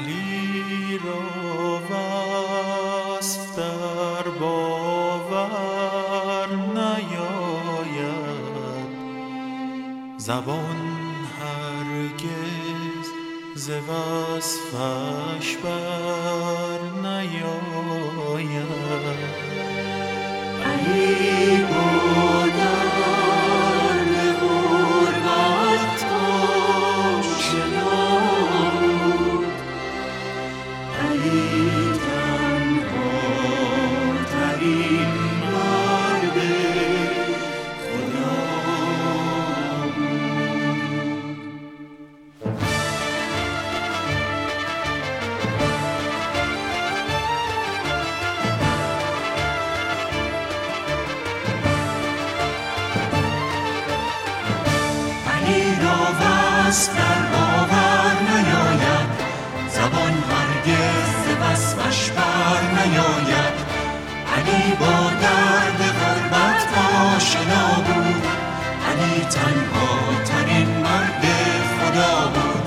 علی را وصف در باور نیاید، زبان هرگز ز وصفش بر نیاید. علی با درد غربت آشنا بود، علی تنها ترین مرد خدا بود. وصف در باور نیاید، زبان هرگز ز وصفش بر نیاید. علی با درد غربت آشنا بود، علی تنها ترین مرد خدا بود.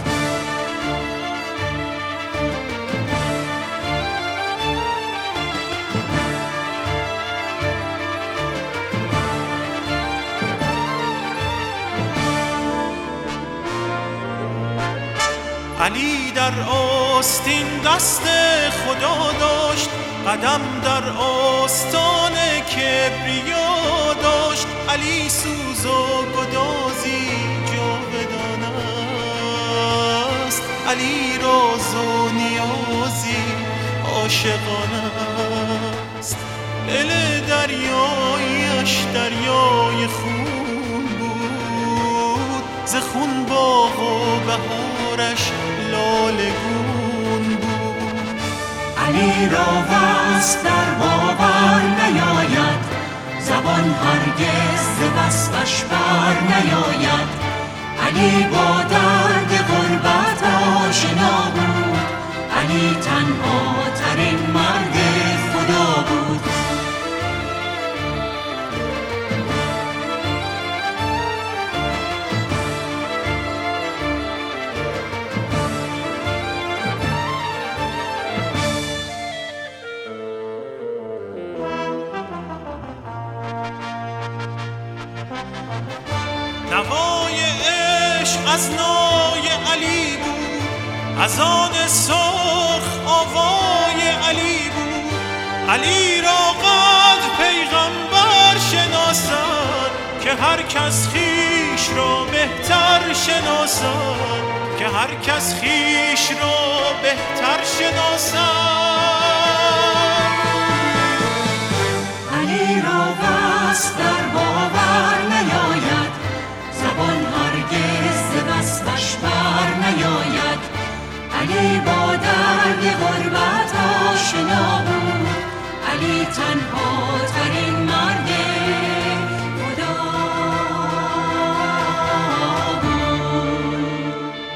علی در آستین دست خدا داشت، قدم در آستان کبریا داشت. علی سوز و گدازی جاودان است، علی راز و نیازی عاشقانه است. دل دریایش دریای خون بود، ز خون باغ و بهارش لالگون بود. علی را وصف در باور نیاید، زبان هرگز ز وصفش بر نیاید. علی با درد غربت آشنا بود، علی تنها ترین مرد خدا بود. نوای عشق از نای علی بود، از آن سرخ آوای علی بود. علی را قد پیغمبر شناسد، که هر کس خویش را بهتر شناسد، که هر کس خویش را بهتر شناسد. علی را وصف در باور نیاید، زبان هرگز ز وصفش بر نیاید. علی با درد غربت آشنا بود، علی تنها ترین مرد خدا بود.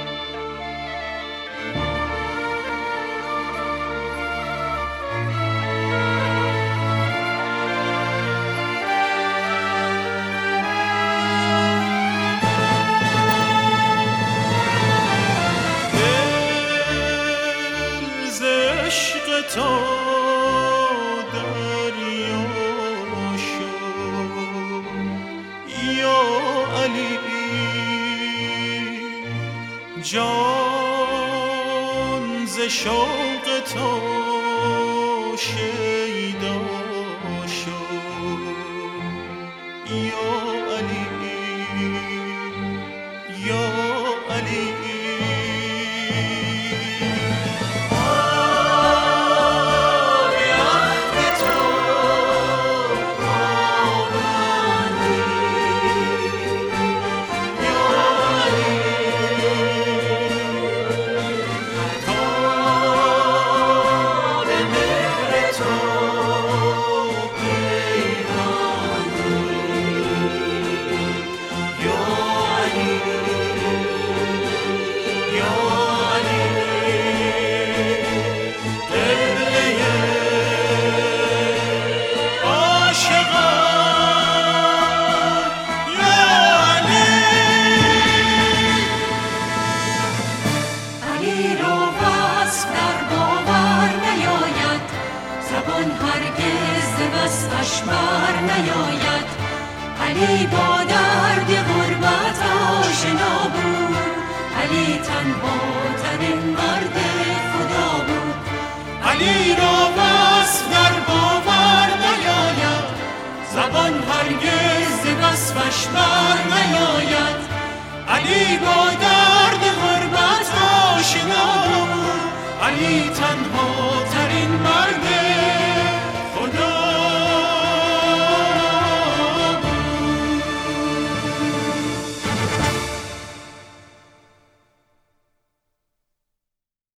تو دریا شد یا علی، جان ز شوق تو شیدا شد یا علی، یا علی. علی با درد غربت آشنا بود، علی تنها ترین مرد خدا بود. علی را وصف در باور نیاید، زبان هرگز ز وصفش بر نیاید. علی با